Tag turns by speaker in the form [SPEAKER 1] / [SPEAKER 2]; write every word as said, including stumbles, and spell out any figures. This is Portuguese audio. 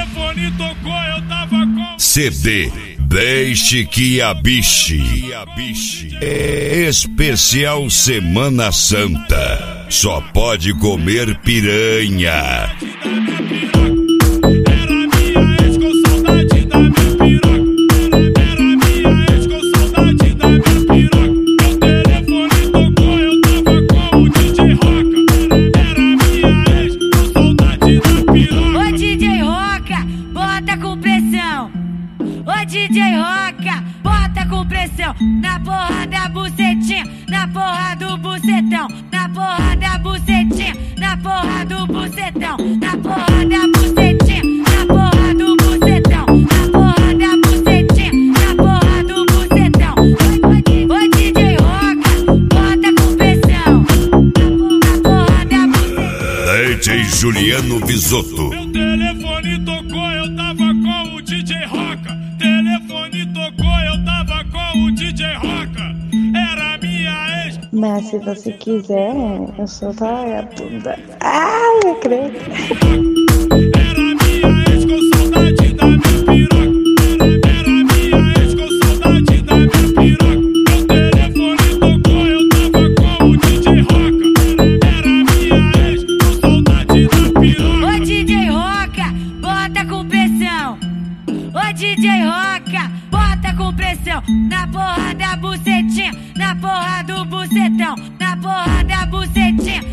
[SPEAKER 1] telefone tocou, eu tava com
[SPEAKER 2] C D Deixe que a biche. É especial Semana Santa. Só pode comer piranha.
[SPEAKER 3] Ô D J Roca, bota com pressão na porra da bucetinha, na porra do bucetão, na porra da bucetinha, na porra do bucetão, na porra da bucetinha, na porra do bucetão, na porra da bucetinha, na porra do bucetão. Ô D J Roca, bota com pressão na porra da bucetinha.
[SPEAKER 2] D J Juliano Visotto.
[SPEAKER 1] Meu telefone tocou, eu tava com o D J Roca. Telefone tocou, eu tava com o D J Roca. Era minha ex.
[SPEAKER 4] Mas se você quiser, eu sou vagabunda. Ai, eu creio.
[SPEAKER 1] Era minha ex com saudade da minha piroca. Era minha ex com saudade da minha piroca. Meu telefone tocou, eu tava com o D J Roca. Era minha ex com saudade da piroca.
[SPEAKER 3] Ô D J Roca, bota com pressão. Ô D J Roca, bota com pressão na porra da bucetinha, na porra do bucetão, na porra da bucetinha,